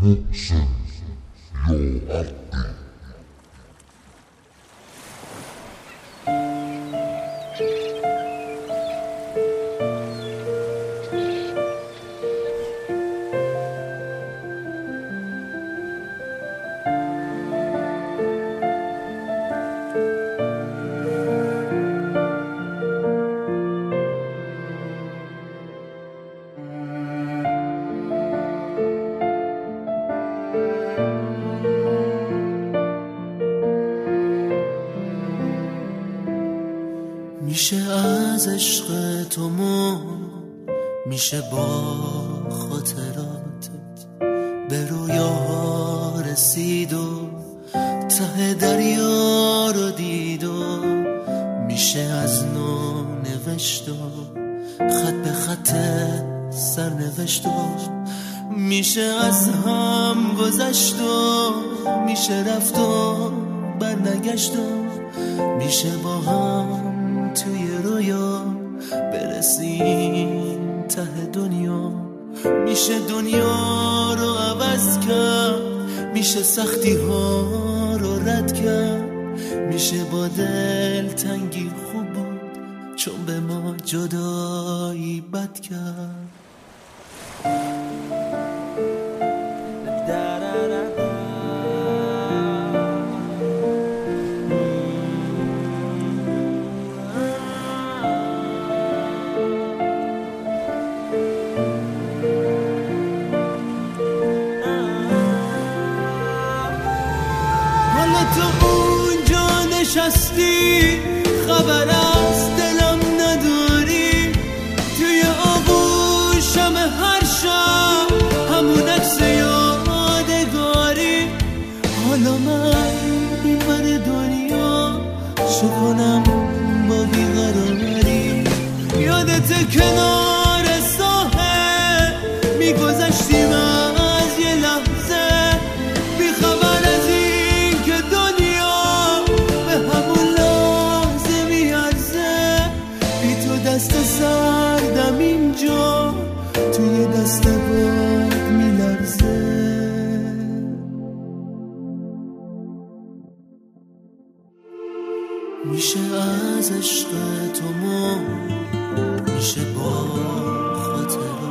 محسن یا عقی. میشه از عشق تو میشه با خاطراتت به رویا رسید و ته دریا رو دید و میشه از نو نوشت و خط به خط سرنوشت و میشه از هم گذشت و میشه رفت و برنگشت و میشه با هم توی رویا برسیم ته دنیا. میشه دنیا رو عوض کرد، میشه سختی ها رو رد کرد، میشه با دل تنگی خوب بود چون به ما جدایی بد کرد. تو اونجا نشستی خبر از دلم نداری، توی آغوشم هر شب همون عکس یادگاری. حالا من این ور دنیا چه کنم با بیقراری؟ یادت کنار ساحل میگذشتیم از یه لحظه بیخبر از این که دنیا به همون لحظه میارزه. بی تو دست سردم اینجا توی دست باد میلرزه. میشه از عشق تو میشه با خاطر